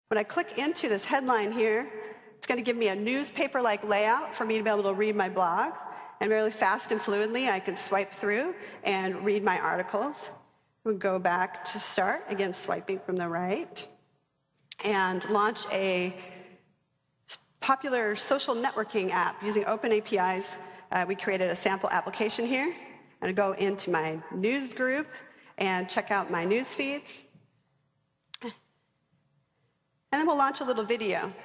When I click into this headline here, it's going to give me a newspaper-like layout for me to be able to read my blog. And really fast and fluidly, I can swipe through and read my articles. We'll go back to start, again, swiping from the right, and launch a popular social networking app using open APIs. We created a sample application here. I'm going to go into my news group and check out my news feeds. And then we'll launch a little video.